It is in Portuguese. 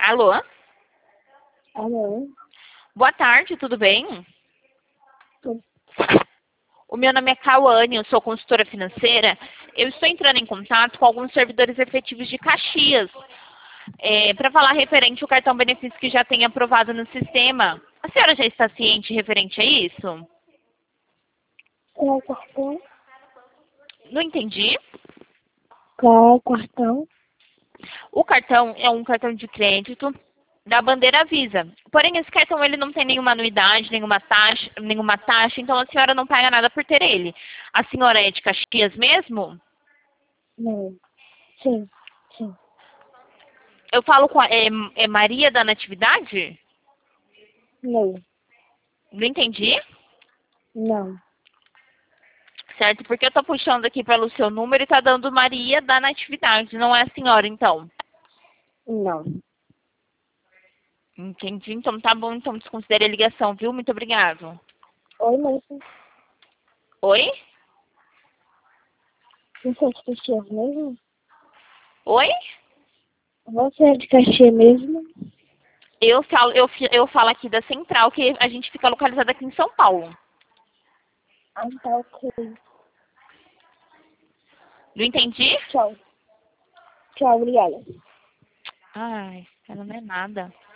Alô? Alô? Boa tarde, tudo bem? Tudo. O meu nome é Cauane, eu sou consultora financeira. Eu estou entrando em contato com alguns servidores efetivos de Caxias para falar referente ao cartão benefício que já tem aprovado no sistema. A senhora já está ciente referente a isso? Qual é o cartão? Não entendi. Qual é o cartão? O cartão é um cartão de crédito da bandeira Visa. Porém, esse cartão ele não tem nenhuma anuidade, nenhuma taxa, então a senhora não paga nada por ter ele. A senhora é de Caxias mesmo? Não. Sim, sim. Eu falo com é Maria da Natividade? Não. Não entendi. Não. Certo, porque eu tô puxando aqui pelo seu número e tá dando Maria da Natividade, não é a senhora, então. Não. Entendi, então tá bom, então desconsidere a ligação, viu? Muito obrigado. Oi, moça. Oi? Você é de Caxias mesmo? Oi? Você é de Caxias mesmo? Eu falo aqui da Central, que a gente fica localizado aqui em São Paulo. Ah, tá ok. Não entendi? Tchau. Tchau, obrigada. Ai, ela não é nada.